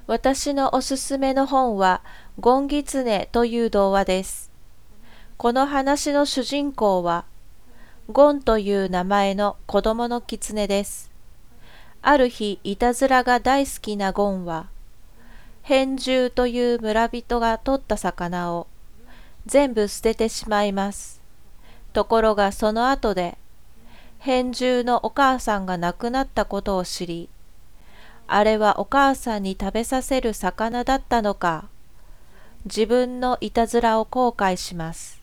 私のおすすめの本は、ゴンギツネという童話です。この話の主人公は、ゴンという名前の子供の狐です。ある日、いたずらが大好きなゴンは、変獣という村人が取った魚を全部捨ててしまいます。ところがその後で、変獣のお母さんが亡くなったことを知り、あれはお母さんに食べさせる魚だったのか、自分のいたずらを後悔します。